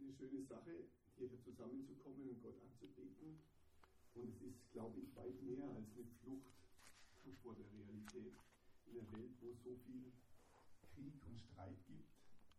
eine schöne Sache, hierher zusammenzukommen und Gott anzubeten. Und es ist, glaube ich, weit mehr als eine Flucht vor der Realität in einer Welt, wo es so viel Krieg und Streit gibt.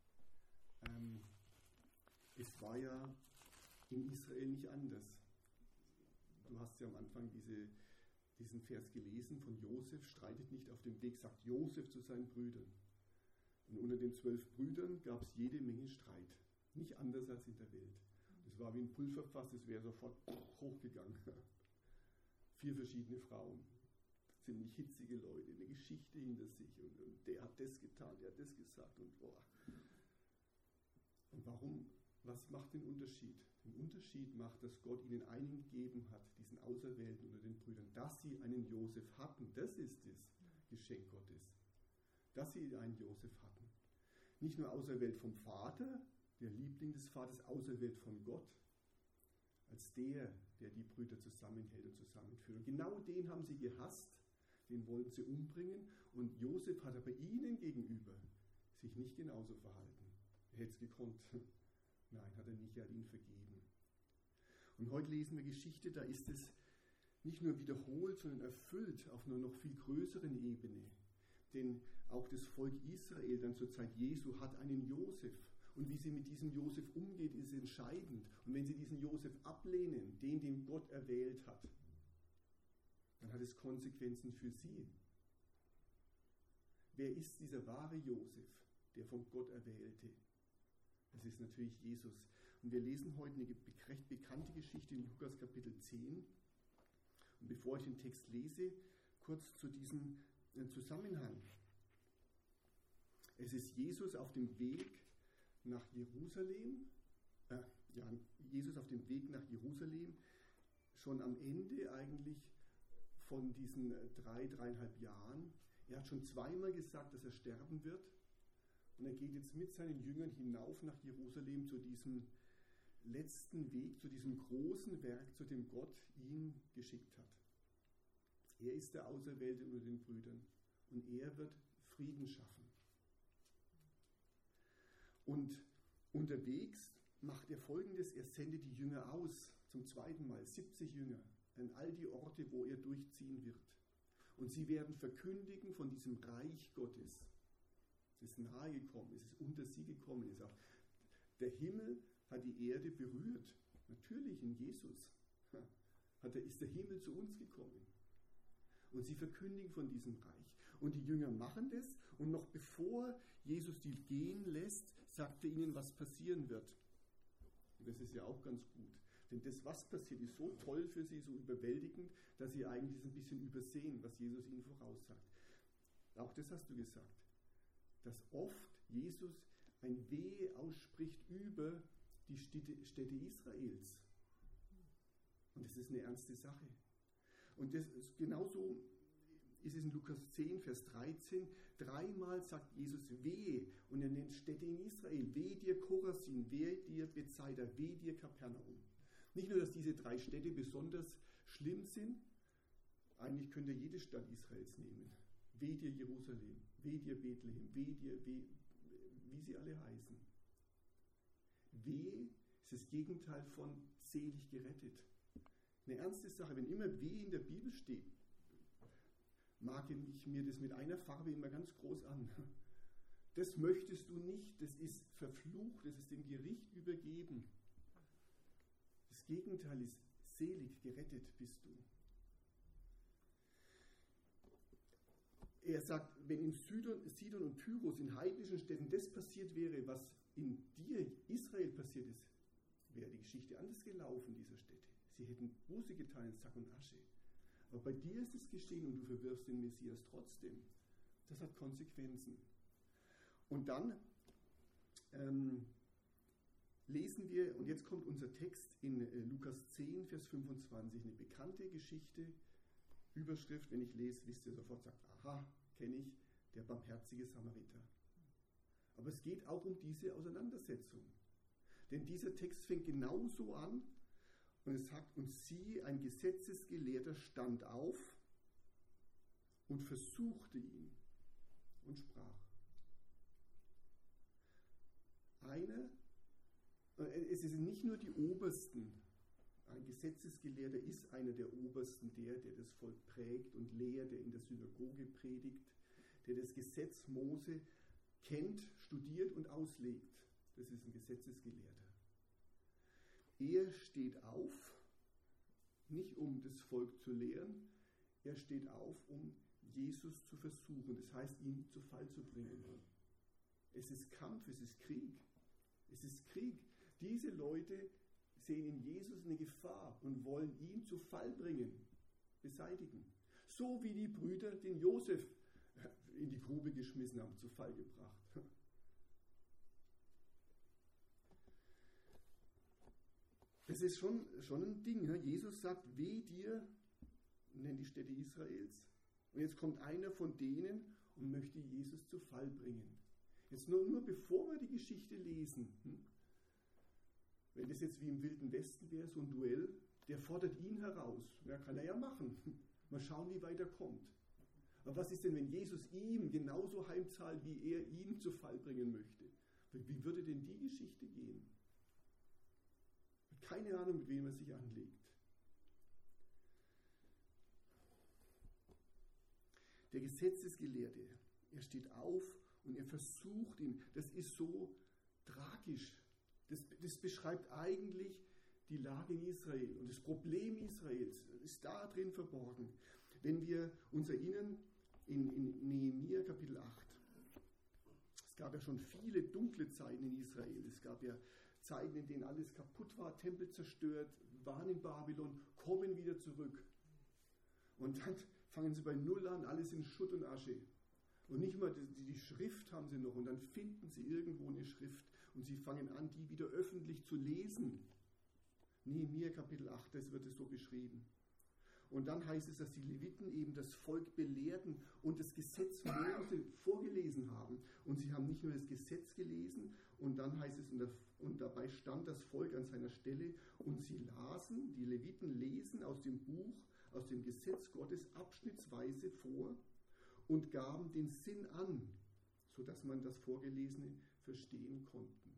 Es war ja in Israel nicht anders. Du hast ja am Anfang diesen Vers gelesen von Josef, streitet nicht auf dem Weg, sagt Josef zu seinen Brüdern. Und unter den 12 Brüdern gab es jede Menge Streit. Nicht anders als in der Welt. Das war wie ein Pulverfass, es wäre sofort hochgegangen. 4 verschiedene Frauen, ziemlich hitzige Leute, eine Geschichte hinter sich. Und der hat das getan, der hat das gesagt. Und warum? Was macht den Unterschied? Den Unterschied macht, dass Gott ihnen einen gegeben hat, diesen Auserwählten unter den Brüdern, dass sie einen Josef hatten. Das ist das Geschenk Gottes. Dass sie einen Josef hatten. Nicht nur auserwählt vom Vater, der Liebling des Vaters, auserwählt von Gott, als der die Brüder zusammenhält und zusammenführt. Und genau den haben sie gehasst, den wollten sie umbringen. Und Josef hat aber ihnen gegenüber sich nicht genauso verhalten. Er hätte es gekonnt. Nein, hat er nicht, er hat ihn vergeben. Und heute lesen wir Geschichte, da ist es nicht nur wiederholt, sondern erfüllt auf einer noch viel größeren Ebene. Denn auch das Volk Israel dann zur Zeit Jesu hat einen Josef. Und wie sie mit diesem Josef umgeht, ist entscheidend. Und wenn sie diesen Josef ablehnen, den Gott erwählt hat, dann hat es Konsequenzen für sie. Wer ist dieser wahre Josef, der von Gott erwählte? Das ist natürlich Jesus. Und wir lesen heute eine recht bekannte Geschichte in Lukas Kapitel 10. Und bevor ich den Text lese, kurz zu diesem Zusammenhang. Es ist Jesus auf dem Weg nach Jerusalem, Jesus auf dem Weg nach Jerusalem, schon am Ende eigentlich von diesen 3,5 Jahren. Er hat schon zweimal gesagt, dass er sterben wird. Und er geht jetzt mit seinen Jüngern hinauf nach Jerusalem zu diesem letzten Weg, zu diesem großen Werk, zu dem Gott ihn geschickt hat. Er ist der Auserwählte unter den Brüdern und er wird Frieden schaffen. Und unterwegs macht er Folgendes, er sendet die Jünger aus, zum zweiten Mal, 70 Jünger, an all die Orte, wo er durchziehen wird. Und sie werden verkündigen von diesem Reich Gottes. Es ist nahe gekommen, es ist unter sie gekommen. Der Himmel hat die Erde berührt. Natürlich in Jesus ist der Himmel zu uns gekommen. Und sie verkündigen von diesem Reich. Und die Jünger machen das. Und noch bevor Jesus die gehen lässt, sagt er ihnen, was passieren wird. Und das ist ja auch ganz gut. Denn das, was passiert, ist so toll für sie, so überwältigend, dass sie eigentlich ein bisschen übersehen, was Jesus ihnen voraussagt. Auch das hast du gesagt. Dass oft Jesus ein Wehe ausspricht über die Städte Israels. Und das ist eine ernste Sache. Und das ist genauso ist es in Lukas 10, Vers 13. 3-mal sagt Jesus wehe und er nennt Städte in Israel. Wehe dir Chorazin, wehe dir Bethsaida, wehe dir Kapernaum. Nicht nur, dass diese 3 Städte besonders schlimm sind, eigentlich könnt ihr jede Stadt Israels nehmen. Weh dir Jerusalem, weh dir Bethlehem, wie sie alle heißen. Weh ist das Gegenteil von selig gerettet. Eine ernste Sache, wenn immer weh in der Bibel steht, mag ich mir das mit einer Farbe immer ganz groß an. Das möchtest du nicht, das ist verflucht, das ist dem Gericht übergeben. Das Gegenteil ist selig, gerettet bist du. Er sagt, wenn in Sidon und Tyrus, in heidnischen Städten das passiert wäre, was in dir, Israel, passiert ist, wäre die Geschichte anders gelaufen, dieser Städte. Sie hätten Buße getan in Sack und Asche. Aber bei dir ist es geschehen und du verwirfst den Messias trotzdem. Das hat Konsequenzen. Und dann lesen wir, und jetzt kommt unser Text in Lukas 10, Vers 25, eine bekannte Geschichte, Überschrift, wenn ich lese, wisst ihr sofort, sagt, aha, kenne ich, der barmherzige Samariter. Aber es geht auch um diese Auseinandersetzung. Denn dieser Text fängt genauso an und es sagt, und siehe, ein Gesetzesgelehrter stand auf und versuchte ihn und sprach. Einer Es sind nicht nur die Obersten. Ein Gesetzesgelehrter ist einer der Obersten, der das Volk prägt und lehrt, der in der Synagoge predigt, der das Gesetz Mose kennt, studiert und auslegt. Das ist ein Gesetzesgelehrter. Er steht auf, nicht um das Volk zu lehren, er steht auf, um Jesus zu versuchen. Das heißt, ihn zu Fall zu bringen. Es ist Kampf, es ist Krieg. Es ist Krieg. Diese Leute sehen in Jesus eine Gefahr und wollen ihn zu Fall bringen, beseitigen. So wie die Brüder den Josef in die Grube geschmissen haben, zu Fall gebracht. Das ist schon ein Ding. Ne? Jesus sagt, weh dir, nennt die Städte Israels. Und jetzt kommt einer von denen und möchte Jesus zu Fall bringen. Jetzt nur bevor wir die Geschichte lesen, wenn das jetzt wie im Wilden Westen wäre, so ein Duell, der fordert ihn heraus. Ja, kann er ja machen. Mal schauen, wie weit er kommt. Aber was ist denn, wenn Jesus ihm genauso heimzahlt, wie er ihn zu Fall bringen möchte? Wie würde denn die Geschichte gehen? Keine Ahnung, mit wem er sich anlegt. Der Gesetzesgelehrte, er steht auf und er versucht ihn. Das ist so tragisch. Das beschreibt eigentlich die Lage in Israel. Und das Problem Israels ist da drin verborgen. Wenn wir uns erinnern, in Nehemia Kapitel 8. Es gab ja schon viele dunkle Zeiten in Israel. Es gab ja Zeiten, in denen alles kaputt war, Tempel zerstört, waren in Babylon, kommen wieder zurück. Und dann fangen sie bei Null an, alles in Schutt und Asche. Und nicht mal die Schrift haben sie noch. Und dann finden sie irgendwo eine Schrift und sie fangen an, die wieder öffentlich zu lesen. Nehemia Kapitel 8, das wird es so beschrieben. Und dann heißt es, dass die Leviten eben das Volk belehrten und das Gesetz Mose vorgelesen haben. Und sie haben nicht nur das Gesetz gelesen, und dann heißt es, und dabei stand das Volk an seiner Stelle, und sie lasen, die Leviten lesen aus dem Buch, aus dem Gesetz Gottes abschnittsweise vor und gaben den Sinn an, sodass man das Vorgelesene verstehen konnte.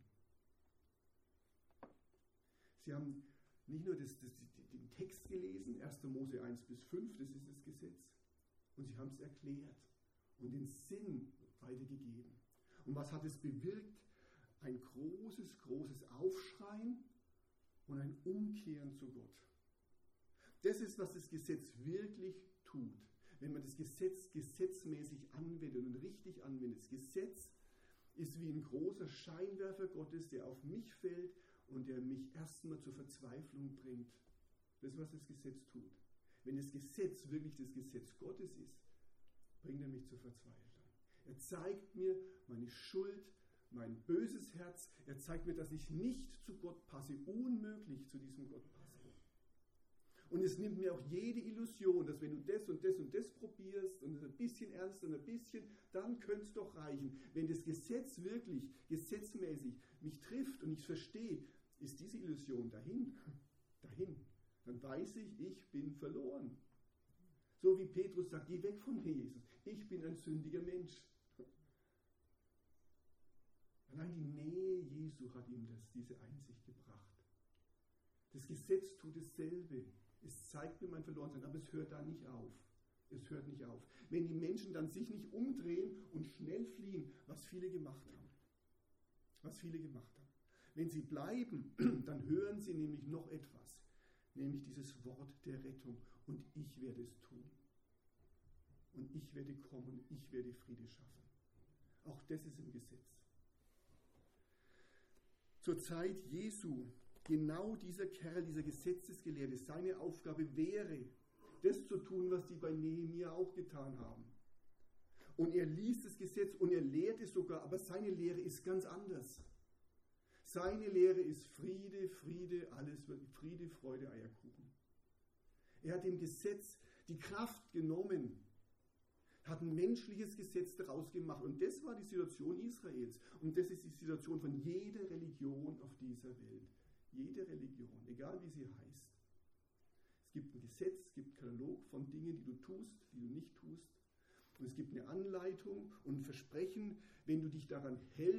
Sie haben nicht nur den Text gelesen, 1. Mose 1 bis 5, das ist das Gesetz, und sie haben es erklärt und den Sinn weitergegeben. Und was hat es bewirkt? Ein großes Aufschreien und ein Umkehren zu Gott. Das ist, was das Gesetz wirklich tut. Wenn man das Gesetz gesetzmäßig anwendet und richtig anwendet. Das Gesetz ist wie ein großer Scheinwerfer Gottes, der auf mich fällt und der mich erstmal zur Verzweiflung bringt. Das ist, was das Gesetz tut. Wenn das Gesetz wirklich das Gesetz Gottes ist, bringt er mich zur Verzweiflung. Er zeigt mir meine Schuld, mein böses Herz. Er zeigt mir, dass ich nicht zu Gott passe, unmöglich zu diesem Gott passe. Und es nimmt mir auch jede Illusion, dass wenn du das und das und das probierst und ein bisschen ernst und ein bisschen, dann könnte es doch reichen. Wenn das Gesetz wirklich gesetzmäßig mich trifft und ich es verstehe, ist diese Illusion dahin. Dann weiß ich bin verloren. So wie Petrus sagt, geh weg von mir, Jesus. Ich bin ein sündiger Mensch. Allein die Nähe Jesu hat ihm diese Einsicht gebracht. Das Gesetz tut dasselbe. Es zeigt mir mein Verlorensein, aber es hört da nicht auf. Es hört nicht auf. Wenn die Menschen dann sich nicht umdrehen und schnell fliehen, was viele gemacht haben. Wenn sie bleiben, dann hören sie nämlich noch etwas, nämlich dieses Wort der Rettung. Und ich werde es tun. Und ich werde kommen und ich werde Friede schaffen. Auch das ist im Gesetz. Zur Zeit Jesu, genau dieser Kerl, dieser Gesetzesgelehrte, seine Aufgabe wäre, das zu tun, was die bei Nehemia auch getan haben. Und er liest das Gesetz und er lehrt es sogar, aber seine Lehre ist ganz anders. Seine Lehre ist Friede, alles wird Friede, Freude, Eierkuchen. Er hat dem Gesetz die Kraft genommen, hat ein menschliches Gesetz daraus gemacht. Und das war die Situation Israels. Und das ist die Situation von jeder Religion auf dieser Welt. Jede Religion, egal wie sie heißt. Es gibt ein Gesetz, es gibt einen Katalog von Dingen, die du tust, die du nicht tust. Und es gibt eine Anleitung und ein Versprechen, wenn du dich daran hältst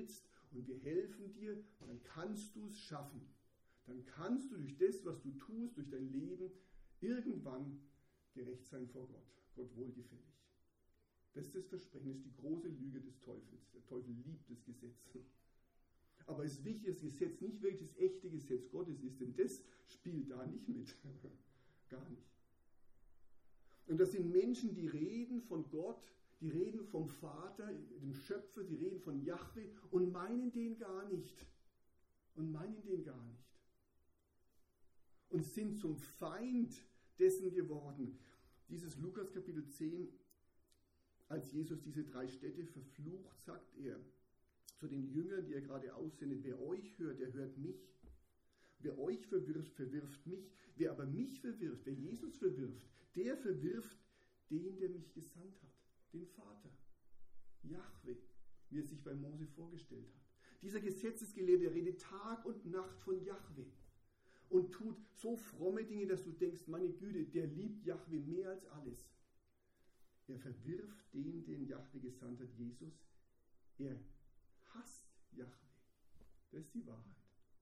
und wir helfen dir, dann kannst du es schaffen. Dann kannst du durch das, was du tust, durch dein Leben, irgendwann gerecht sein vor Gott. Gott wohlgefällig. Das ist das Versprechen, das ist die große Lüge des Teufels. Der Teufel liebt das Gesetz. Aber es ist wichtig, dass das Gesetz nicht wirklich das echte Gesetz Gottes ist, denn das spielt da nicht mit. Gar nicht. Und das sind Menschen, die reden von Gott, die reden vom Vater, dem Schöpfer, die reden von Jahwe und meinen den gar nicht. Und meinen den gar nicht. Und sind zum Feind dessen geworden. Dieses Lukas Kapitel 10, als Jesus diese 3 Städte verflucht, sagt er zu den Jüngern, die er gerade aussendet, wer euch hört, der hört mich. Wer euch verwirft, verwirft mich. Wer aber mich verwirft, wer Jesus verwirft, der verwirft den, der mich gesandt hat, den Vater, Jahwe, wie er sich bei Mose vorgestellt hat. Dieser Gesetzesgelehrte redet Tag und Nacht von Jahwe und tut so fromme Dinge, dass du denkst, meine Güte, der liebt Jahwe mehr als alles. Er verwirft den Jahwe gesandt hat, Jesus. Er hasst Jahwe. Das ist die Wahrheit.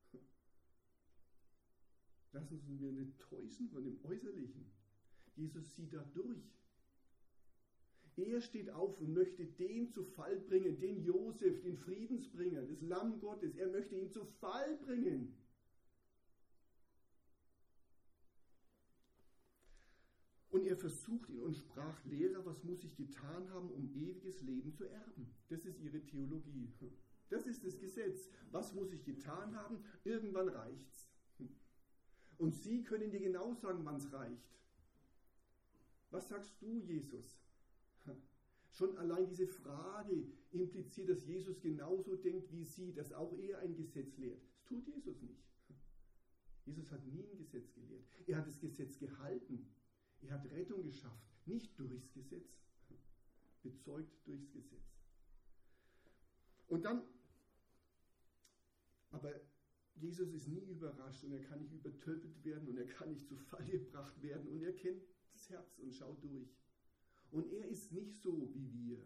Lassen Sie uns nicht täuschen von dem Äußerlichen. Jesus sieht da durch. Er steht auf und möchte den zu Fall bringen, den Josef, den Friedensbringer, das Lamm Gottes. Er möchte ihn zu Fall bringen. Und er versucht ihn und sprach, Lehrer, was muss ich getan haben, um ewiges Leben zu erben? Das ist ihre Theologie. Das ist das Gesetz. Was muss ich getan haben? Irgendwann reicht's. Und Sie können dir genau sagen, wann es reicht. Was sagst du, Jesus? Schon allein diese Frage impliziert, dass Jesus genauso denkt wie Sie, dass auch er ein Gesetz lehrt. Das tut Jesus nicht. Jesus hat nie ein Gesetz gelehrt. Er hat das Gesetz gehalten. Er hat Rettung geschafft. Nicht durchs Gesetz, bezeugt durchs Gesetz. Und dann, aber Jesus ist nie überrascht und er kann nicht übertölpelt werden und er kann nicht zu Fall gebracht werden und er kennt das Herz und schaut durch. Und er ist nicht so wie wir.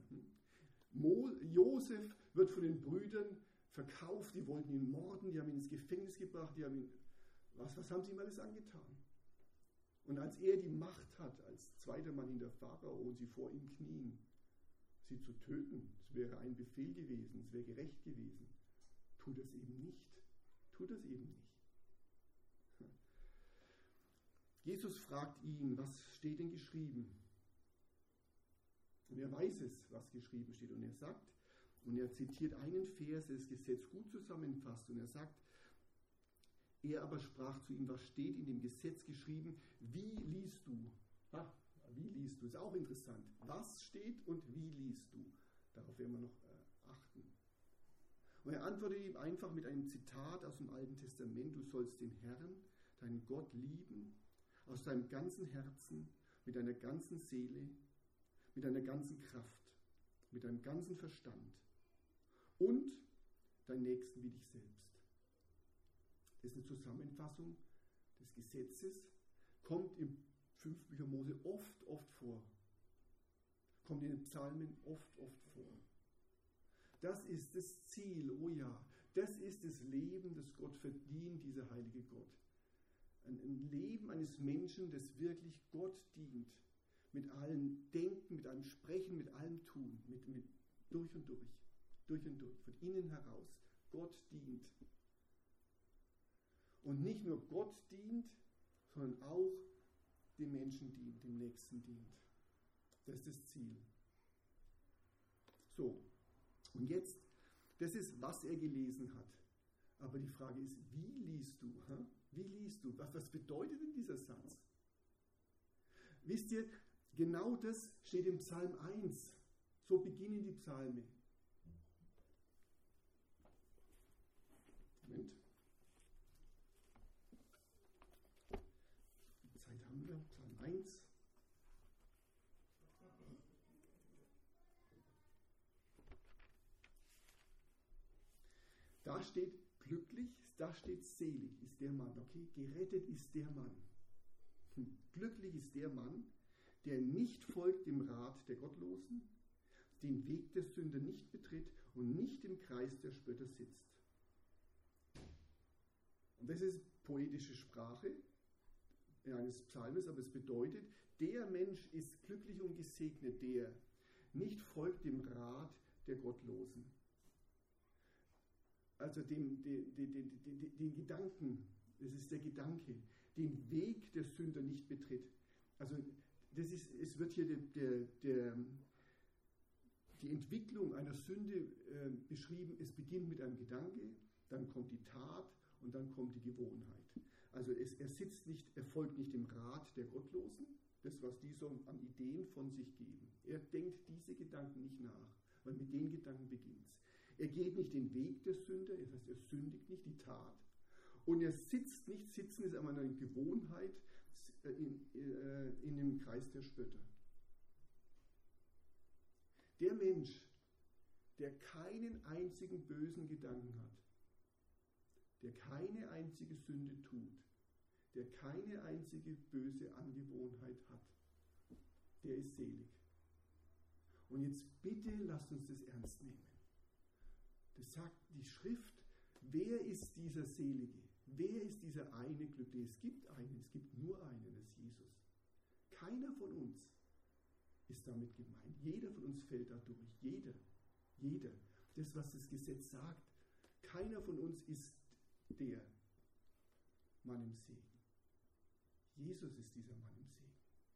Josef wird von den Brüdern verkauft, die wollten ihn morden, die haben ihn ins Gefängnis gebracht, die haben ihn, was haben sie ihm alles angetan? Und als er die Macht hat, als zweiter Mann hinter Pharao und sie vor ihm knien, sie zu töten, das wäre ein Befehl gewesen, es wäre gerecht gewesen, tut es eben nicht. Tut es eben nicht. Jesus fragt ihn, was steht denn geschrieben? Und er weiß es, was geschrieben steht. Und er sagt, und er zitiert einen Vers, der das Gesetz gut zusammenfasst. Und er sagt, er aber sprach zu ihm, was steht in dem Gesetz geschrieben? Wie liest du? Wie liest du? Ist auch interessant. Was steht und wie liest du? Darauf werden wir noch achten. Und er antwortet ihm einfach mit einem Zitat aus dem Alten Testament, du sollst den Herrn, deinen Gott lieben, aus deinem ganzen Herzen, mit deiner ganzen Seele, mit deiner ganzen Kraft, mit deinem ganzen Verstand und deinen Nächsten wie dich selbst. Das ist eine Zusammenfassung des Gesetzes, kommt im 5 Bücher Mose oft vor, kommt in den Psalmen oft vor. Das ist das Ziel, oh ja, das ist das Leben, das Gott verdient, dieser heilige Gott. Ein Leben eines Menschen, das wirklich Gott dient. Mit allem Denken, mit allem Sprechen, mit allem Tun, mit durch und durch, von innen heraus. Gott dient. Und nicht nur Gott dient, sondern auch dem Menschen dient, dem Nächsten dient. Das ist das Ziel. So. Und jetzt, das ist, was er gelesen hat. Aber die Frage ist, wie liest du? Wie liest du? Was bedeutet denn dieser Satz? Wisst ihr, genau das steht im Psalm 1. So beginnen die Psalme. Moment. Wie viel Zeit haben wir? Psalm 1. Da steht glücklich, da steht selig ist der Mann, okay? Gerettet ist der Mann. Glücklich ist der Mann, der nicht folgt dem Rat der Gottlosen, den Weg der Sünder nicht betritt und nicht im Kreis der Spötter sitzt. Und das ist poetische Sprache eines Psalmes, aber es bedeutet, der Mensch ist glücklich und gesegnet, der nicht folgt dem Rat der Gottlosen. Also den Gedanken, das ist der Gedanke, den Weg der Sünder nicht betritt. Also es wird hier die Entwicklung einer Sünde beschrieben. Es beginnt mit einem Gedanke, dann kommt die Tat und dann kommt die Gewohnheit. Also er folgt nicht dem Rat der Gottlosen, das, was die so an Ideen von sich geben. Er denkt diese Gedanken nicht nach, weil mit den Gedanken beginnt es. Er geht nicht den Weg der Sünde, das heißt, er sündigt nicht die Tat. Und er sitzt nicht, sitzen ist aber eine Gewohnheit in dem Kreis der Spötter. Der Mensch, der keinen einzigen bösen Gedanken hat, der keine einzige Sünde tut, der keine einzige böse Angewohnheit hat, der ist selig. Und jetzt bitte lasst uns das ernst nehmen. Das sagt die Schrift, wer ist dieser Selige? Wer ist dieser eine Glückliche? Es gibt einen, es gibt nur einen, das ist Jesus. Keiner von uns ist damit gemeint. Jeder von uns fällt da durch. Jeder. Das, was das Gesetz sagt. Keiner von uns ist der Mann im Segen. Jesus ist dieser Mann im Segen.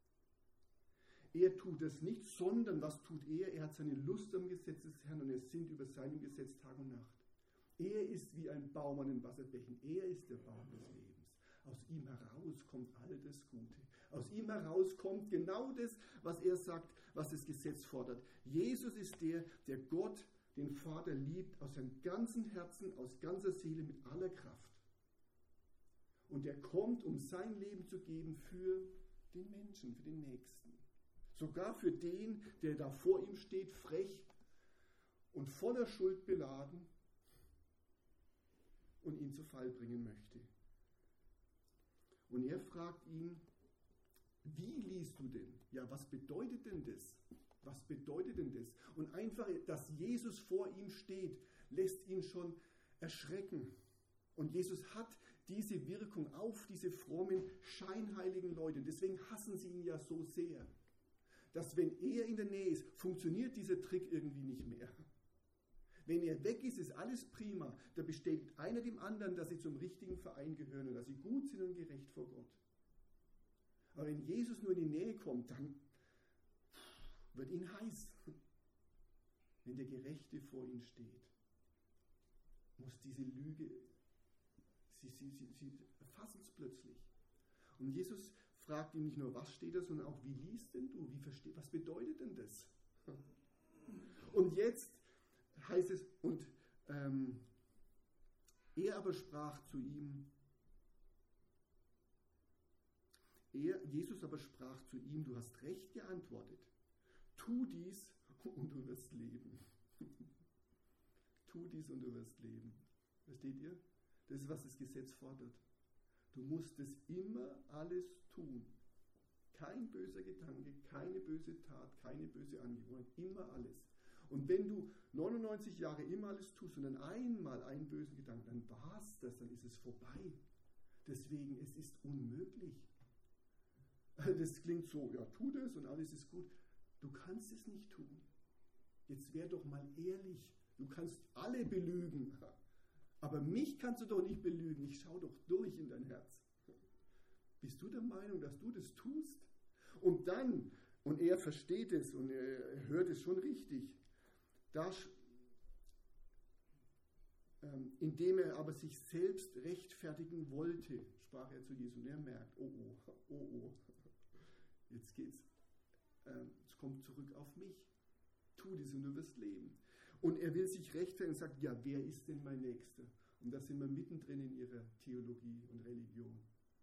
Er tut das nicht, sondern was tut er? Er hat seine Lust am Gesetz des Herrn und er sinnt über seinem Gesetz Tag und Nacht. Er ist wie ein Baum an den Wasserbächen. Er ist der Baum des Lebens. Aus ihm heraus kommt all das Gute. Aus ihm heraus kommt genau das, was er sagt, was das Gesetz fordert. Jesus ist der Gott, den Vater liebt, aus seinem ganzen Herzen, aus ganzer Seele, mit aller Kraft. Und er kommt, um sein Leben zu geben für den Menschen, für den Nächsten. Sogar für den, der da vor ihm steht, frech und voller Schuld beladen und ihn zu Fall bringen möchte. Und er fragt ihn, wie liest du denn? Ja, was bedeutet denn das? Was bedeutet denn das? Und einfach, dass Jesus vor ihm steht, lässt ihn schon erschrecken. Und Jesus hat diese Wirkung auf diese frommen, scheinheiligen Leute. Deswegen hassen sie ihn ja so sehr. Dass wenn er in der Nähe ist, funktioniert dieser Trick irgendwie nicht mehr. Wenn er weg ist, ist alles prima. Da bestätigt einer dem anderen, dass sie zum richtigen Verein gehören und dass sie gut sind und gerecht vor Gott. Aber wenn Jesus nur in die Nähe kommt, dann wird ihn heiß. Wenn der Gerechte vor ihm steht, muss diese Lüge, sie erfassen es plötzlich. Und Jesus fragt ihn nicht nur, was steht da, sondern auch, wie liest denn du? Was bedeutet denn das? Und jetzt heißt es, und er aber sprach zu ihm, Jesus aber sprach zu ihm, du hast recht geantwortet. Tu dies und du wirst leben. Tu dies und du wirst leben. Versteht ihr? Das ist, was das Gesetz fordert. Du musst es immer alles tun. Kein böser Gedanke, keine böse Tat, keine böse Angewohnheit, immer alles. Und wenn du 99 Jahre immer alles tust und dann einmal einen bösen Gedanken, dann war es das, dann ist es vorbei. Deswegen, es ist unmöglich. Das klingt so, ja, tu das und alles ist gut. Du kannst es nicht tun. Jetzt wär doch mal ehrlich. Du kannst alle belügen. Aber mich kannst du doch nicht belügen. Ich schau doch durch in dein Herz. Bist du der Meinung, dass du das tust? Und dann, und er versteht es und er hört es schon richtig, indem er aber sich selbst rechtfertigen wollte, sprach er zu Jesus. Und er merkt, oh, es kommt zurück auf mich. Tu dies und du wirst leben. Und er will sich rechtfertigen und sagt, ja, wer ist denn mein Nächster? Und da sind wir mittendrin in ihrer Theologie und Religion.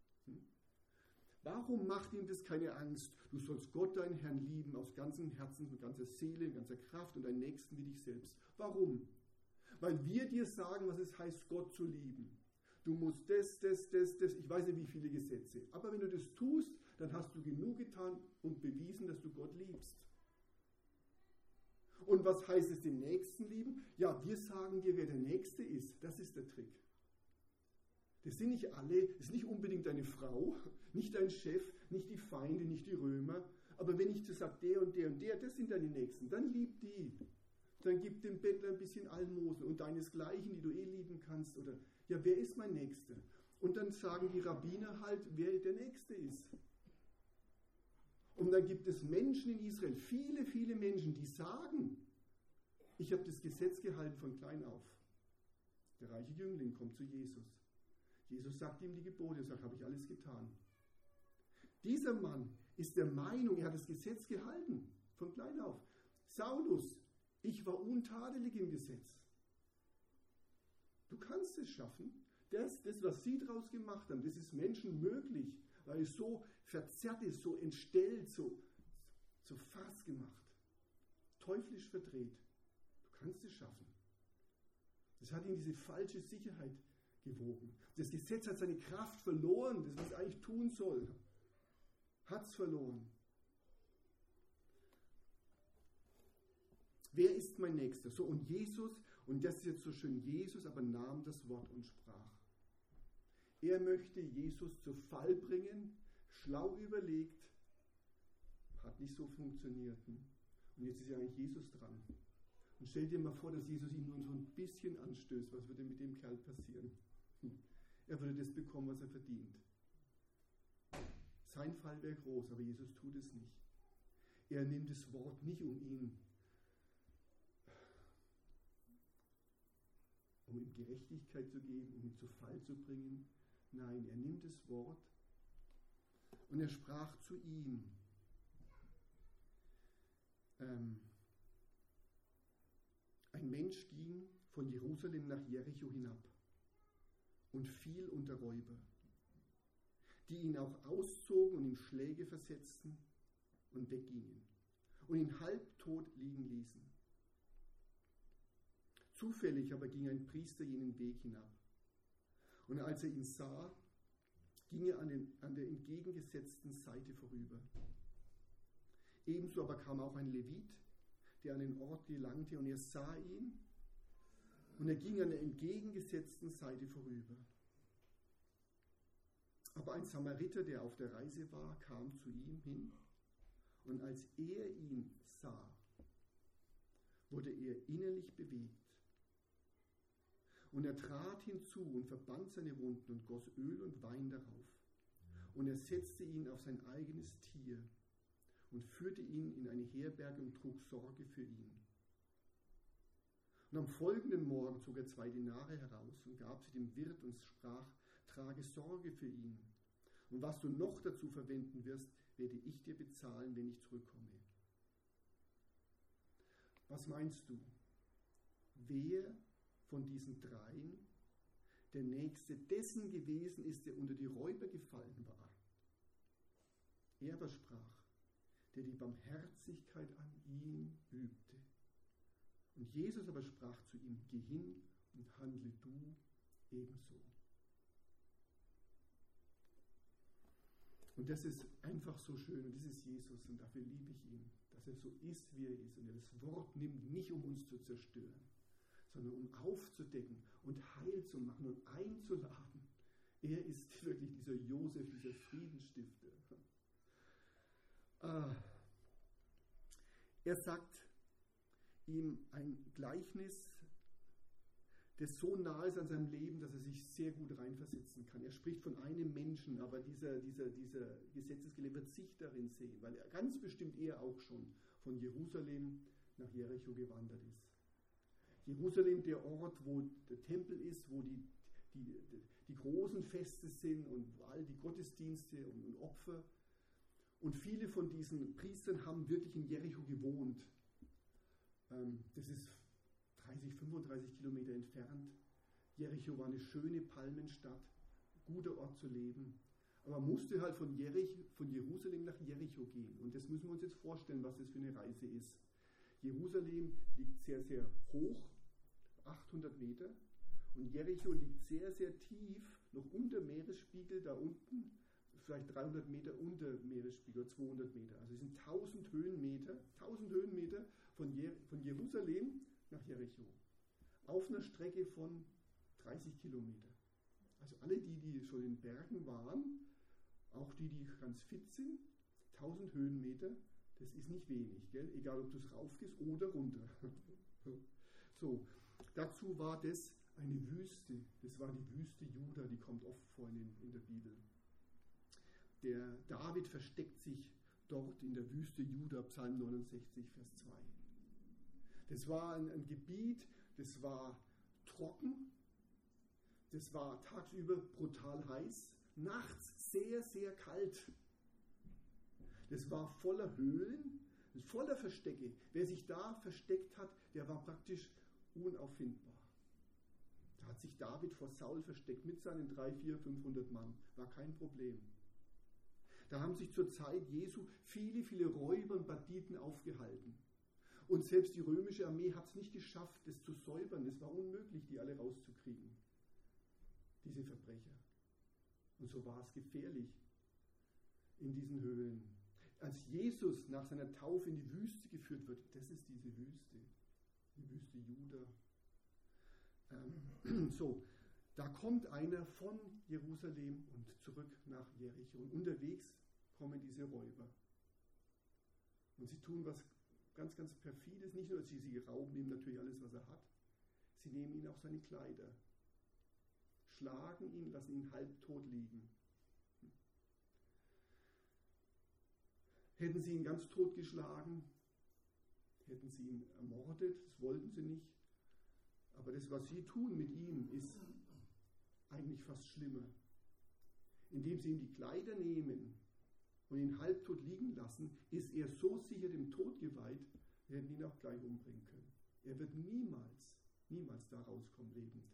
Warum macht ihm das keine Angst? Du sollst Gott, deinen Herrn, lieben aus ganzem Herzen, mit ganzer Seele, mit ganzer Kraft und deinen Nächsten wie dich selbst. Warum? Weil wir dir sagen, was es heißt, Gott zu lieben. Du musst das, ich weiß nicht wie viele Gesetze. Aber wenn du das tust, dann hast du genug getan und bewiesen, dass du Gott liebst. Und was heißt es, den Nächsten lieben? Ja, wir sagen dir, wer der Nächste ist. Das ist der Trick. Das sind nicht alle, das ist nicht unbedingt deine Frau, nicht dein Chef, nicht die Feinde, nicht die Römer. Aber wenn ich dir sage, der und der und der, das sind deine Nächsten, dann lieb die. Dann gib dem Bettler ein bisschen Almosen und deinesgleichen, die du lieben kannst. Oder, ja, wer ist mein Nächster? Und dann sagen die Rabbiner halt, wer der Nächste ist. Und dann gibt es Menschen in Israel, viele, viele Menschen, die sagen, ich habe das Gesetz gehalten von klein auf. Der reiche Jüngling kommt zu Jesus. Jesus sagt ihm die Gebote und sagt, habe ich alles getan. Dieser Mann ist der Meinung, er hat das Gesetz gehalten, von klein auf. Saulus, ich war untadelig im Gesetz. Du kannst es schaffen. Das, was sie daraus gemacht haben, das ist Menschen möglich, weil es so verzerrt ist, so entstellt, so farce gemacht, teuflisch verdreht. Du kannst es schaffen. Das hat ihm diese falsche Sicherheit gewogen. Das Gesetz hat seine Kraft verloren, das was es eigentlich tun soll. Hat es verloren. Wer ist mein Nächster? So, und Jesus, und das ist jetzt so schön, Jesus aber nahm das Wort und sprach. Er möchte Jesus zu Fall bringen, schlau überlegt, hat nicht so funktioniert. Und jetzt ist ja eigentlich Jesus dran. Und stell dir mal vor, dass Jesus ihn nur so ein bisschen anstößt. Was würde mit dem Kerl passieren? Er würde das bekommen, was er verdient. Sein Fall wäre groß, aber Jesus tut es nicht. Er nimmt das Wort nicht, um ihm Gerechtigkeit zu geben, um ihn zu Fall zu bringen. Nein, er nimmt das Wort und er sprach zu ihm. Ein Mensch ging von Jerusalem nach Jericho hinab und fiel unter Räuber, die ihn auch auszogen und ihm Schläge versetzten und weggingen und ihn halbtot liegen ließen. Zufällig aber ging ein Priester jenen Weg hinab. Und als er ihn sah, ging er an der entgegengesetzten Seite vorüber. Ebenso aber kam auch ein Levit, der an den Ort gelangte, und er sah ihn, und er ging an der entgegengesetzten Seite vorüber. Aber ein Samariter, der auf der Reise war, kam zu ihm hin, und als er ihn sah, wurde er innerlich bewegt. Und er trat hinzu und verband seine Wunden und goss Öl und Wein darauf. Und er setzte ihn auf sein eigenes Tier und führte ihn in eine Herberge und trug Sorge für ihn. Und am folgenden Morgen zog er 2 Denare heraus und gab sie dem Wirt und sprach, trage Sorge für ihn. Und was du noch dazu verwenden wirst, werde ich dir bezahlen, wenn ich zurückkomme. Was meinst du? Wer von diesen 3 der Nächste dessen gewesen ist, der unter die Räuber gefallen war? Er aber sprach, der die Barmherzigkeit an ihm übte. Und Jesus aber sprach zu ihm, geh hin und handle du ebenso. Und das ist einfach so schön, und das ist Jesus, und dafür liebe ich ihn, dass er so ist, wie er ist, und er das Wort nimmt, nicht um uns zu zerstören, sondern um aufzudecken und heil zu machen und einzuladen. Er ist wirklich dieser Josef, dieser Friedensstifter. Er sagt ihm ein Gleichnis, das so nah ist an seinem Leben, dass er sich sehr gut reinversetzen kann. Er spricht von einem Menschen, aber dieser Gesetzesgelehrte wird sich darin sehen, weil er ganz bestimmt er auch schon von Jerusalem nach Jericho gewandert ist. Jerusalem, der Ort, wo der Tempel ist, wo die großen Feste sind und all die Gottesdienste und Opfer. Und viele von diesen Priestern haben wirklich in Jericho gewohnt. Das ist 30, 35 Kilometer entfernt. Jericho war eine schöne Palmenstadt, guter Ort zu leben. Aber man musste halt von Jerusalem nach Jericho gehen. Und das müssen wir uns jetzt vorstellen, was das für eine Reise ist. Jerusalem liegt sehr, sehr hoch, 800 Meter. Und Jericho liegt sehr, sehr tief, noch unter Meeresspiegel, da unten, vielleicht 300 Meter unter Meeresspiegel, oder 200 Meter. Also es sind 1000 Höhenmeter von Jerusalem nach Jericho. Auf einer Strecke von 30 Kilometer. Also alle die schon in Bergen waren, auch die ganz fit sind, 1000 Höhenmeter, das ist nicht wenig, gell? Egal ob du es raufgehst oder runter. So, dazu war das eine Wüste, das war die Wüste Juda, die kommt oft vor in der Bibel. Der David versteckt sich dort in der Wüste Juda, Psalm 69, Vers 2. Das war ein Gebiet, das war trocken, das war tagsüber brutal heiß, nachts sehr, sehr kalt. Das war voller Höhlen, voller Verstecke. Wer sich da versteckt hat, der war praktisch unauffindbar. Da hat sich David vor Saul versteckt mit seinen 300, 400, 500 Mann. War kein Problem. Da haben sich zur Zeit Jesu viele, viele Räuber und Banditen aufgehalten. Und selbst die römische Armee hat es nicht geschafft, das zu säubern. Es war unmöglich, die alle rauszukriegen, diese Verbrecher. Und so war es gefährlich in diesen Höhlen. Als Jesus nach seiner Taufe in die Wüste geführt wird, das ist diese Wüste, die Wüste Juda. So, da kommt einer von Jerusalem und zurück nach Jericho. Und unterwegs kommen diese Räuber. Und sie tun was ganz, ganz perfides. Nicht nur, dass sie rauben ihm natürlich alles, was er hat. Sie nehmen ihn auch seine Kleider, schlagen ihn, lassen ihn halbtot liegen. Hätten sie ihn ganz tot geschlagen, hätten sie ihn ermordet, das wollten sie nicht. Aber das, was sie tun mit ihm, ist eigentlich fast schlimmer. Indem sie ihm die Kleider nehmen und ihn halbtot liegen lassen, ist er so sicher dem Tod geweiht, wir hätten ihn auch gleich umbringen können. Er wird niemals da rauskommen lebend.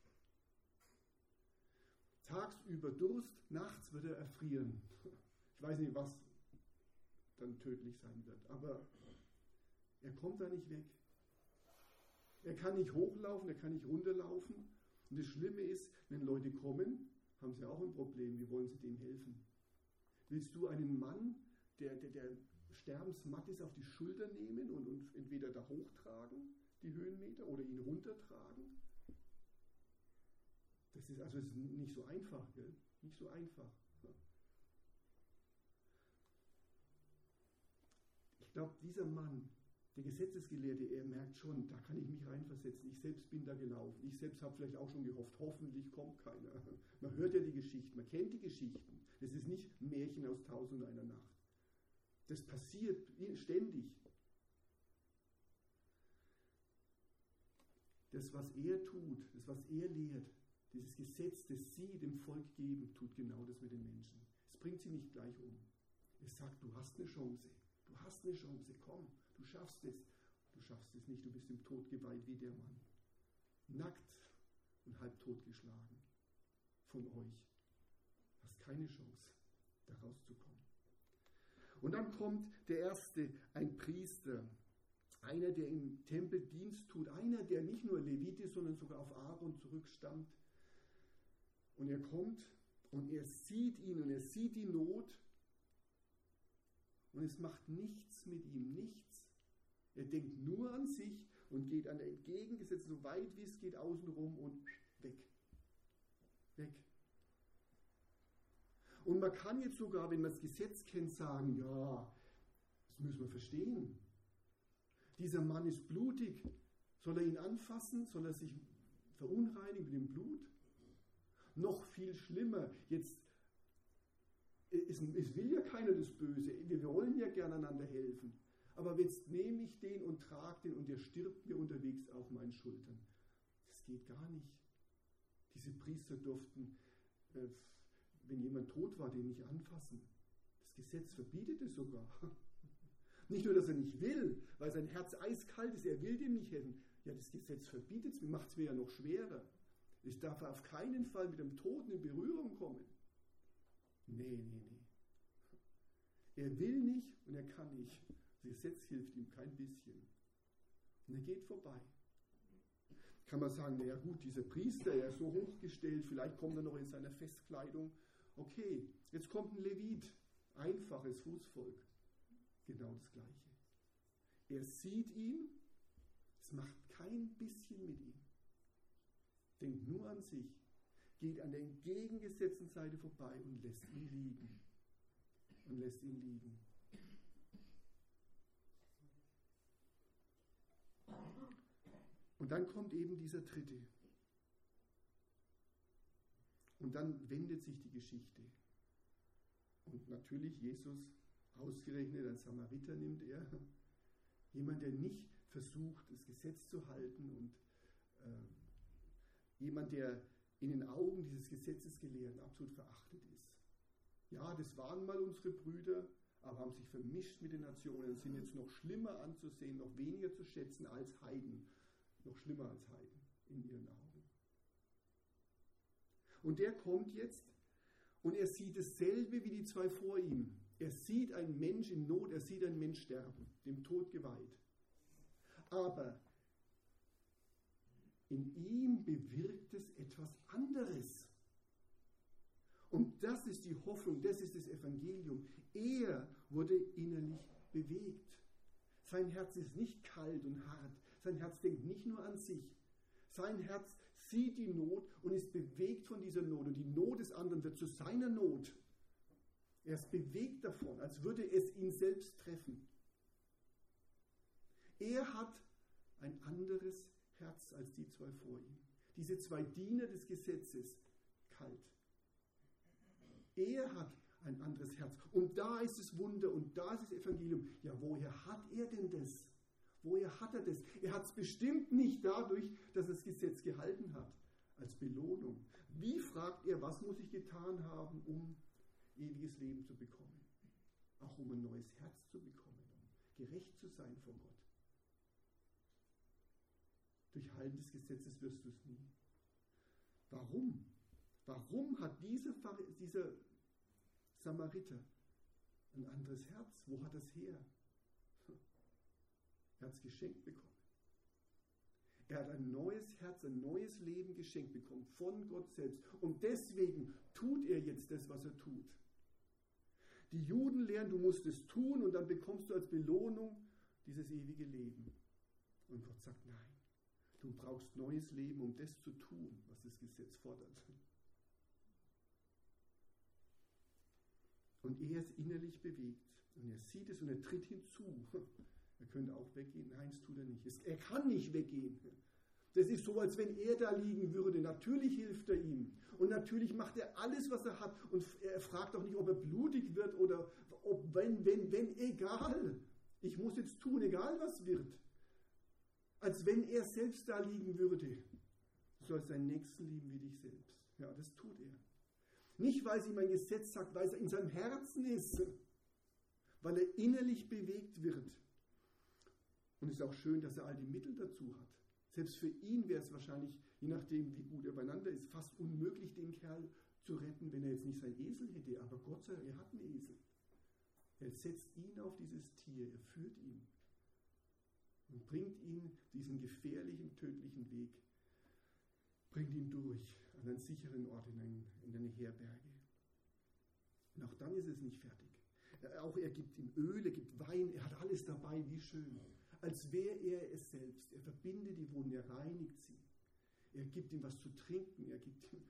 Tagsüber Durst, nachts wird er erfrieren. Ich weiß nicht, was dann tödlich sein wird, aber er kommt da nicht weg. Er kann nicht hochlaufen, er kann nicht runterlaufen. Und das Schlimme ist, wenn Leute kommen, haben sie auch ein Problem. Wie wollen sie dem helfen? Willst du einen Mann, der sterbensmatt ist, auf die Schulter nehmen und entweder da hochtragen, die Höhenmeter, oder ihn runtertragen? Das ist also nicht so einfach, gell? Nicht so einfach. Ich glaube, dieser Mann, der Gesetzesgelehrte, er merkt schon, da kann ich mich reinversetzen. Ich selbst bin da gelaufen. Ich selbst habe vielleicht auch schon gehofft, hoffentlich kommt keiner. Man hört ja die Geschichten, man kennt die Geschichten. Das ist nicht ein Märchen aus 1001 Nacht. Das passiert ständig. Das, was er tut, das, was er lehrt, dieses Gesetz, das sie dem Volk geben, tut genau das mit den Menschen. Es bringt sie nicht gleich um. Es sagt, du hast eine Chance. Du hast eine Chance, komm, du schaffst es. Du schaffst es nicht, du bist dem Tod geweiht wie der Mann. Nackt und halb totgeschlagen von euch. Hast keine Chance, da rauszukommen. Und dann kommt der Erste, ein Priester. Einer, der im Tempel Dienst tut. Einer, der nicht nur Levit ist, sondern sogar auf Aaron zurückstammt. Und er kommt und er sieht ihn und er sieht die Not. Und es macht nichts mit ihm, nichts. Er denkt nur an sich und geht an der entgegengesetzten, so weit wie es geht, außenrum und weg. Weg. Und man kann jetzt sogar, wenn man das Gesetz kennt, sagen, ja, das müssen wir verstehen. Dieser Mann ist blutig. Soll er ihn anfassen? Soll er sich verunreinigen mit dem Blut? Noch viel schlimmer, jetzt es will ja keiner das Böse, wir wollen ja gerne einander helfen. Aber jetzt nehme ich den und trage den und der stirbt mir unterwegs auf meinen Schultern. Das geht gar nicht. Diese Priester durften, wenn jemand tot war, den nicht anfassen. Das Gesetz verbietet es sogar. Nicht nur, dass er nicht will, weil sein Herz eiskalt ist, er will dem nicht helfen. Ja, das Gesetz verbietet es, macht es mir ja noch schwerer. Ich darf auf keinen Fall mit dem Toten in Berührung kommen. Nee. Er will nicht und er kann nicht. Das Gesetz hilft ihm kein bisschen. Und er geht vorbei. Kann man sagen, naja gut, dieser Priester, er ist so hochgestellt, vielleicht kommt er noch in seiner Festkleidung Okay, jetzt kommt ein Levit, einfaches Fußvolk. Genau das Gleiche. Er sieht ihn, es macht kein bisschen mit ihm. Denkt nur an sich, geht an der entgegengesetzten Seite vorbei und lässt ihn liegen. Und dann kommt eben dieser Dritte. Und dann wendet sich die Geschichte. Und natürlich Jesus, ausgerechnet als Samariter nimmt er, jemand, der nicht versucht, das Gesetz zu halten und jemand, der in den Augen dieses Gesetzesgelehrten absolut verachtet ist. Ja, das waren mal unsere Brüder, aber haben sich vermischt mit den Nationen und sind jetzt noch schlimmer anzusehen, noch weniger zu schätzen als Heiden. Noch schlimmer als Heiden in ihren Augen. Und der kommt jetzt und er sieht dasselbe wie die zwei vor ihm. Er sieht einen Mensch in Not, er sieht einen Mensch sterben, dem Tod geweiht. Aber in ihm bewirkt es etwas anderes. Und das ist die Hoffnung, das ist das Evangelium. Er wurde innerlich bewegt. Sein Herz ist nicht kalt und hart. Sein Herz denkt nicht nur an sich. Sein Herz sieht die Not und ist bewegt von dieser Not. Und die Not des anderen wird zu seiner Not. Er ist bewegt davon, als würde es ihn selbst treffen. Er hat ein anderes Herz als die zwei vor ihm. Diese zwei Diener des Gesetzes, kalt. Er hat ein anderes Herz. Und da ist das Wunder und da ist das Evangelium. Ja, woher hat er denn das? Woher hat er das? Er hat es bestimmt nicht dadurch, dass er das Gesetz gehalten hat, als Belohnung. Wie, fragt er, was muss ich getan haben, um ewiges Leben zu bekommen? Auch um ein neues Herz zu bekommen, um gerecht zu sein vor Gott. Durch Halten des Gesetzes wirst du es nie. Warum? Warum hat dieser Samariter ein anderes Herz? Wo hat er es her? Er hat es geschenkt bekommen. Er hat ein neues Herz, ein neues Leben geschenkt bekommen von Gott selbst. Und deswegen tut er jetzt das, was er tut. Die Juden lehren, du musst es tun und dann bekommst du als Belohnung dieses ewige Leben. Und Gott sagt, nein, du brauchst neues Leben, um das zu tun, was das Gesetz fordert. Und er ist innerlich bewegt. Und er sieht es und er tritt hinzu. Er könnte auch weggehen. Nein, das tut er nicht. Er kann nicht weggehen. Das ist so, als wenn er da liegen würde. Natürlich hilft er ihm. Und natürlich macht er alles, was er hat. Und er fragt auch nicht, ob er blutig wird oder ob, wenn, egal. Ich muss jetzt tun, egal was wird. Als wenn er selbst da liegen würde. Du sollst deinen Nächsten lieben wie dich selbst. Ja, das tut er. Nicht, weil es ihm ein Gesetz sagt, weil es in seinem Herzen ist. Weil er innerlich bewegt wird. Und es ist auch schön, dass er all die Mittel dazu hat. Selbst für ihn wäre es wahrscheinlich, je nachdem wie gut er beieinander ist, fast unmöglich, den Kerl zu retten, wenn er jetzt nicht seinen Esel hätte. Aber Gott sei Dank, er hat einen Esel. Er setzt ihn auf dieses Tier, er führt ihn. Und bringt ihn diesen gefährlichen, tödlichen Weg. Bringt ihn durch an einen sicheren Ort, in eine Herberge. Und auch dann ist es nicht fertig. Auch er gibt ihm Öl, er gibt Wein, er hat alles dabei, wie schön. Als wäre er es selbst. Er verbindet die Wunde, er reinigt sie. Er gibt ihm was zu trinken, er gibt ihm.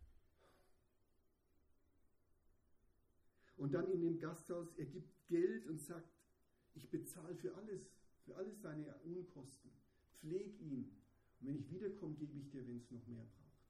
Und dann in dem Gasthaus, er gibt Geld und sagt, ich bezahle für alles seine Unkosten. Pfleg ihn. Und wenn ich wiederkomme, gebe ich dir, wenn es noch mehr braucht.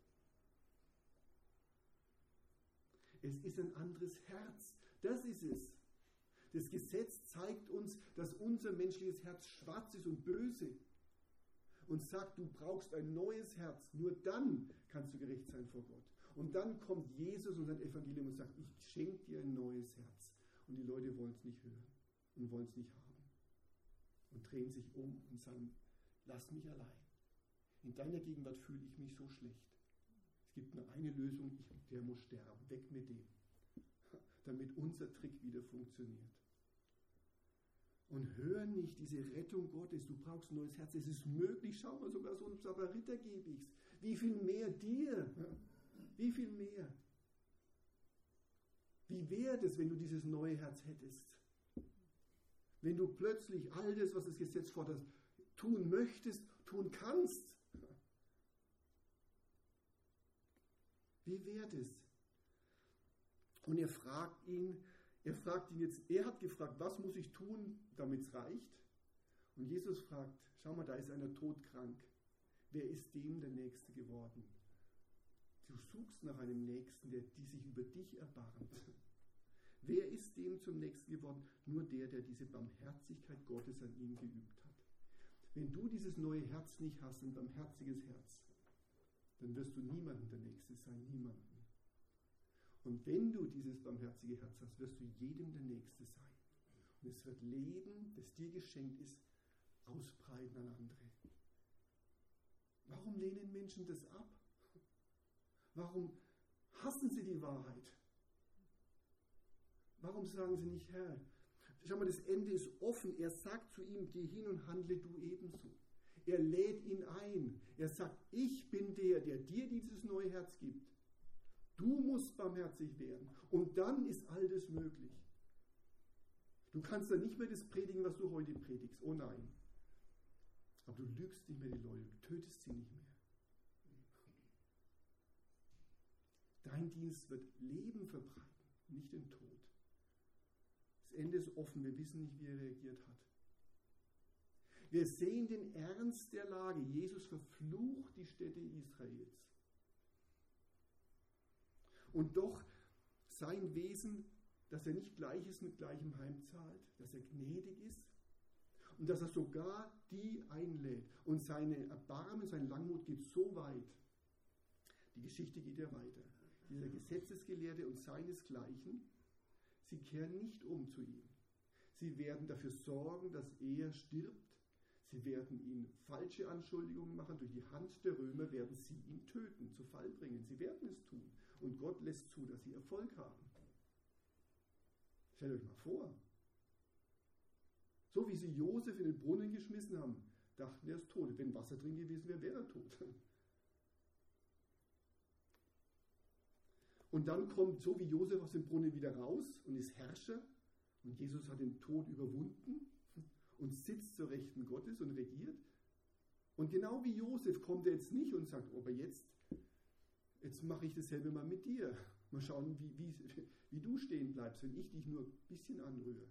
Es ist ein anderes Herz. Das ist es. Das Gesetz zeigt uns, dass unser menschliches Herz schwarz ist und böse. Und sagt, du brauchst ein neues Herz. Nur dann kannst du gerecht sein vor Gott. Und dann kommt Jesus und sein Evangelium und sagt, ich schenke dir ein neues Herz. Und die Leute wollen es nicht hören und wollen es nicht haben. Und drehen sich um und sagen, lass mich allein. In deiner Gegenwart fühle ich mich so schlecht. Es gibt nur eine Lösung, der muss sterben. Weg mit dem. Damit unser Trick wieder funktioniert. Und hör nicht diese Rettung Gottes, du brauchst ein neues Herz, es ist möglich, schau mal, sogar so einem Samariter gebe ich's. Wie viel mehr dir? Wie viel mehr? Wie wäre es, wenn du dieses neue Herz hättest? Wenn du plötzlich all das, was das Gesetz fordert, tun möchtest, tun kannst. Wie wäre das? Und er fragt ihn jetzt, er hat gefragt, was muss ich tun, damit es reicht? Und Jesus fragt, schau mal, da ist einer todkrank. Wer ist dem der Nächste geworden? Du suchst nach einem Nächsten, die sich über dich erbarmt. Wer ist dem zum Nächsten geworden? Nur der diese Barmherzigkeit Gottes an ihm geübt hat. Wenn du dieses neue Herz nicht hast, ein barmherziges Herz, dann wirst du niemandem der Nächste sein, niemanden. Und wenn du dieses barmherzige Herz hast, wirst du jedem der Nächste sein. Und es wird Leben, das dir geschenkt ist, ausbreiten an andere. Warum lehnen Menschen das ab? Warum hassen sie die Wahrheit? Warum sagen sie nicht, Herr, schau mal, das Ende ist offen. Er sagt zu ihm, geh hin und handle du ebenso. Er lädt ihn ein. Er sagt, ich bin der dir dieses neue Herz gibt. Du musst barmherzig werden. Und dann ist all das möglich. Du kannst dann nicht mehr das predigen, was du heute predigst. Oh nein. Aber du lügst nicht mehr die Leute. Du tötest sie nicht mehr. Dein Dienst wird Leben verbreiten, nicht den Tod. Das Ende ist offen. Wir wissen nicht, wie er reagiert hat. Wir sehen den Ernst der Lage. Jesus verflucht die Städte Israels. Und doch sein Wesen, dass er nicht Gleiches mit Gleichem heimzahlt, dass er gnädig ist und dass er sogar die einlädt. Und seine Erbarmen, sein Langmut geht so weit. Die Geschichte geht ja weiter. Dieser Gesetzesgelehrte und seinesgleichen, sie kehren nicht um zu ihm. Sie werden dafür sorgen, dass er stirbt. Sie werden ihm falsche Anschuldigungen machen. Durch die Hand der Römer werden sie ihn töten, zu Fall bringen. Sie werden es tun. Und Gott lässt zu, dass sie Erfolg haben. Stellt euch mal vor. So wie sie Josef in den Brunnen geschmissen haben, dachten, er ist tot. Wenn Wasser drin gewesen wäre, wäre er tot. Und dann kommt so wie Josef aus dem Brunnen wieder raus und ist Herrscher. Und Jesus hat den Tod überwunden und sitzt zur Rechten Gottes und regiert. Und genau wie Josef kommt er jetzt nicht und sagt, aber jetzt mache ich dasselbe mal mit dir. Mal schauen, wie du stehen bleibst, wenn ich dich nur ein bisschen anrühre.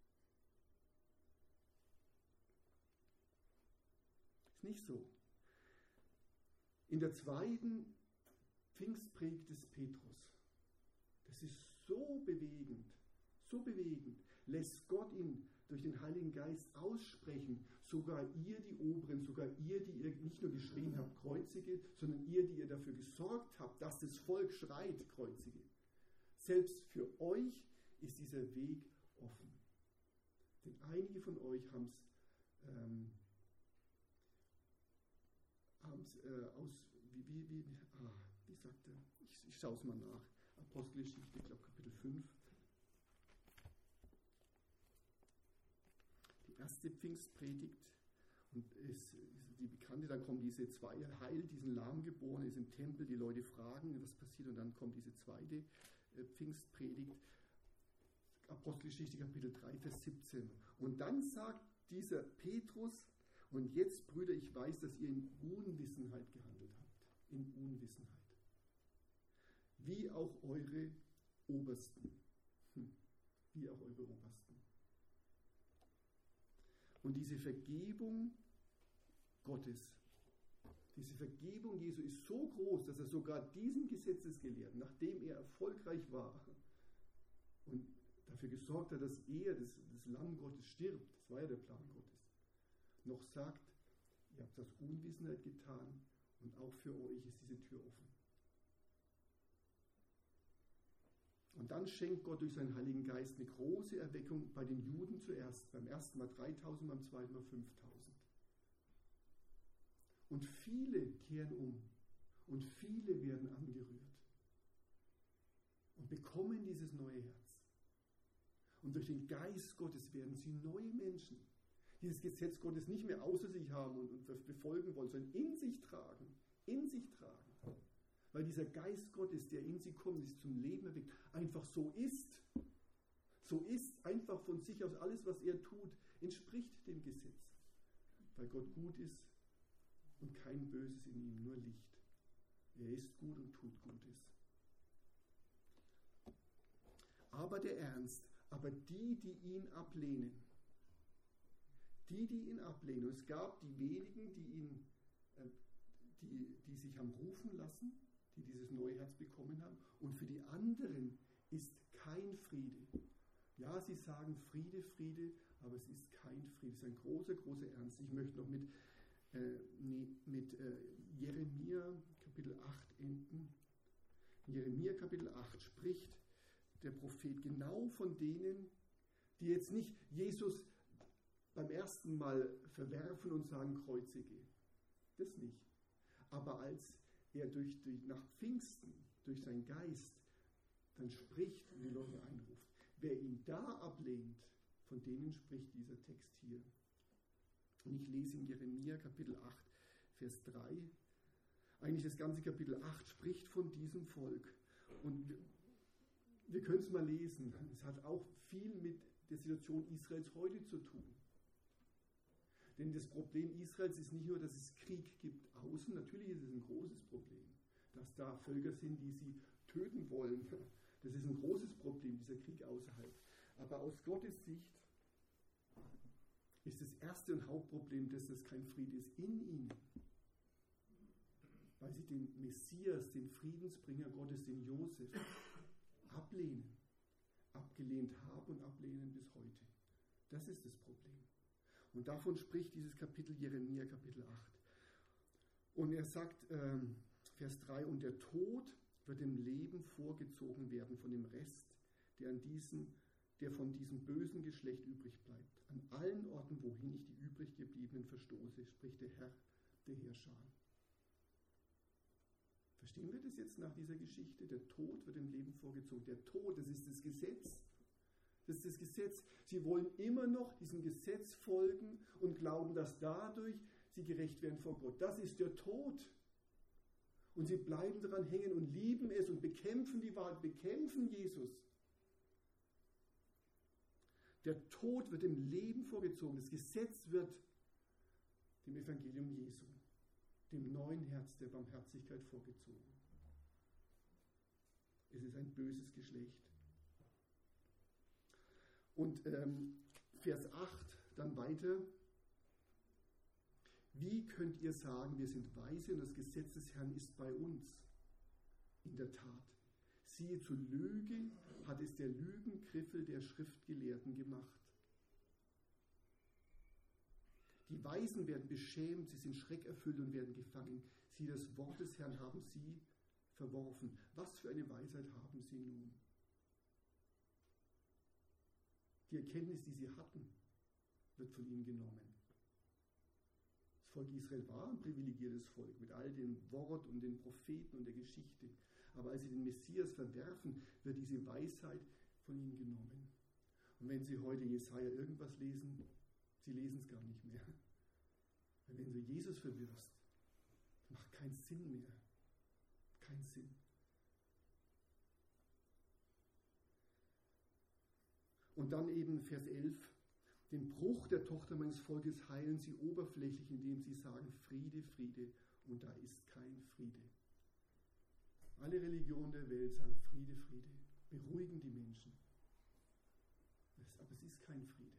Ist nicht so. In der zweiten Pfingstpredigt des Petrus, das ist so bewegend, lässt Gott ihn durch den Heiligen Geist aussprechen, sogar ihr die Oberen, sogar ihr, die ihr nicht nur geschrien habt, kreuzige, sondern ihr, die ihr dafür gesorgt habt, dass das Volk schreit, kreuzige. Selbst für euch ist dieser Weg offen. Denn einige von euch haben es wie sagt er? Ich schaue es mal nach. Apostelgeschichte, ich glaube Kapitel 5. Die erste Pfingstpredigt und ist die bekannte, dann kommen diese zwei, heilt diesen Lahmgeborenen, ist im Tempel, die Leute fragen, was passiert, und dann kommt diese zweite Pfingstpredigt, Apostelgeschichte Kapitel 3, Vers 17. Und dann sagt dieser Petrus, und jetzt, Brüder, ich weiß, dass ihr in Unwissenheit gehandelt habt. In Unwissenheit. Wie auch eure Obersten. Wie auch eure Obersten. Und diese Vergebung Gottes, diese Vergebung Jesu ist so groß, dass er sogar diesen Gesetzesgelehrten, nachdem er erfolgreich war und dafür gesorgt hat, dass er, das Lamm Gottes, stirbt, das war ja der Plan Gottes, noch sagt, ihr habt das aus Unwissenheit getan und auch für euch ist diese Tür offen. Und dann schenkt Gott durch seinen Heiligen Geist eine große Erweckung bei den Juden zuerst, beim ersten Mal 3000, beim zweiten Mal 5000. Und viele kehren um und viele werden angerührt und bekommen dieses neue Herz. Und durch den Geist Gottes werden sie neue Menschen, die das Gesetz Gottes nicht mehr außer sich haben und befolgen wollen, sondern in sich tragen. Weil dieser Geist Gottes, der in sie kommt, sich zum Leben erweckt, einfach so ist. so ist, einfach von sich aus, alles, was er tut, entspricht dem Gesetz. Weil Gott gut ist und kein Böses in ihm, nur Licht. Er ist gut und tut Gutes. Aber der Ernst, aber die ihn ablehnen, und es gab die wenigen, die sich haben rufen lassen, die dieses neue Herz bekommen haben, und für die anderen ist kein Friede. Ja, sie sagen Friede, Friede, aber es ist kein Friede. Es ist ein großer, großer Ernst. Ich möchte noch mit Jeremia Kapitel 8 enden. In Jeremia Kapitel 8 spricht der Prophet genau von denen, die jetzt nicht Jesus beim ersten Mal verwerfen und sagen, kreuzige. Das nicht. Aber als er nach Pfingsten, durch seinen Geist, dann spricht und die Leute einruft. Wer ihn da ablehnt, von denen spricht dieser Text hier. Und ich lese in Jeremia Kapitel 8, Vers 3. Eigentlich das ganze Kapitel 8 spricht von diesem Volk. Und wir können es mal lesen. Es hat auch viel mit der Situation Israels heute zu tun. Denn das Problem Israels ist nicht nur, dass es Krieg gibt außen. Natürlich ist es ein großes Problem, dass da Völker sind, die sie töten wollen. Das ist ein großes Problem, dieser Krieg außerhalb. Aber aus Gottes Sicht ist das erste und Hauptproblem, dass das kein Friede ist in ihnen. Weil sie den Messias, den Friedensbringer Gottes, den Josef, ablehnen. Abgelehnt haben und ablehnen bis heute. Das ist das Problem. Und davon spricht dieses Kapitel Jeremia, Kapitel 8. Und er sagt, Vers 3, und der Tod wird dem Leben vorgezogen werden von dem Rest, der von diesem bösen Geschlecht übrig bleibt. An allen Orten, wohin ich die übrig gebliebenen verstoße, spricht der Herr, der Heerscharen. Verstehen wir das jetzt nach dieser Geschichte? Der Tod wird dem Leben vorgezogen. Der Tod, das ist das Gesetz. Das ist das Gesetz. Sie wollen immer noch diesem Gesetz folgen und glauben, dass dadurch sie gerecht werden vor Gott. Das ist der Tod. Und sie bleiben daran hängen und lieben es und bekämpfen die Wahrheit, bekämpfen Jesus. Der Tod wird dem Leben vorgezogen. Das Gesetz wird dem Evangelium Jesu, dem neuen Herz der Barmherzigkeit vorgezogen. Es ist ein böses Geschlecht. Und Vers 8 dann weiter. Wie könnt ihr sagen, wir sind weise und das Gesetz des Herrn ist bei uns? In der Tat. Siehe, zur Lüge hat es der Lügengriffel der Schriftgelehrten gemacht. Die Weisen werden beschämt, sie sind schreckerfüllt und werden gefangen. Sie, das Wort des Herrn haben sie verworfen. Was für eine Weisheit haben sie nun? Die Erkenntnis, die sie hatten, wird von ihnen genommen. Das Volk Israel war ein privilegiertes Volk mit all dem Wort und den Propheten und der Geschichte. Aber als sie den Messias verwerfen, wird diese Weisheit von ihnen genommen. Und wenn sie heute Jesaja irgendwas lesen, sie lesen es gar nicht mehr. Weil wenn du Jesus verwirrst, macht keinen Sinn mehr. Kein Sinn. Und dann eben Vers 11. Den Bruch der Tochter meines Volkes heilen sie oberflächlich, indem sie sagen Friede, Friede, und da ist kein Friede. Alle Religionen der Welt sagen Friede, Friede, beruhigen die Menschen. Aber es ist kein Friede.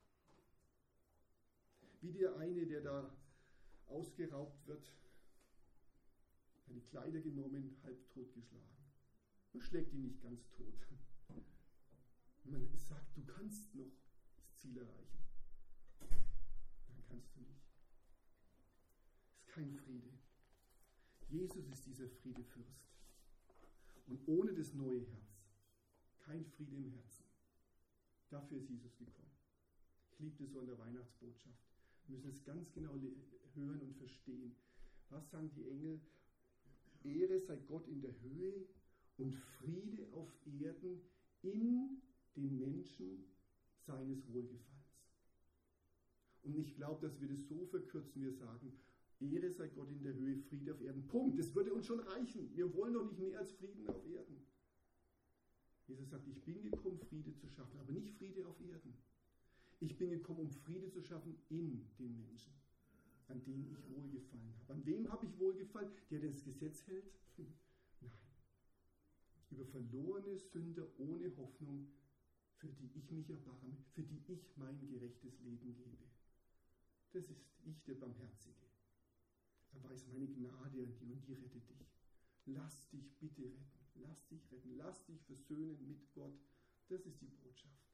Wie der eine, der da ausgeraubt wird, seine Kleider genommen, halb totgeschlagen. Man schlägt ihn nicht ganz tot. Man sagt, du kannst noch das Ziel erreichen. Dann kannst du nicht. Es ist kein Friede. Jesus ist dieser Friedefürst. Und ohne das neue Herz, kein Friede im Herzen. Dafür ist Jesus gekommen. Ich liebe das so an der Weihnachtsbotschaft. Wir müssen es ganz genau hören und verstehen. Was sagen die Engel? Ehre sei Gott in der Höhe und Friede auf Erden in den Menschen seines Wohlgefallens. Und ich glaube, dass wir das so verkürzen, wir sagen, Ehre sei Gott in der Höhe, Friede auf Erden. Punkt. Das würde uns schon reichen. Wir wollen doch nicht mehr als Frieden auf Erden. Jesus sagt, ich bin gekommen, Friede zu schaffen, aber nicht Friede auf Erden. Ich bin gekommen, um Friede zu schaffen in den Menschen, an denen ich wohlgefallen habe. An wem habe ich wohlgefallen? Der das Gesetz hält? Nein. Über verlorene Sünder ohne Hoffnung, für die ich mich erbarme, für die ich mein gerechtes Leben gebe. Das ist ich, der Barmherzige. Er weiß meine Gnade an dir und die rettet dich. Lass dich bitte retten. Lass dich retten. Lass dich versöhnen mit Gott. Das ist die Botschaft.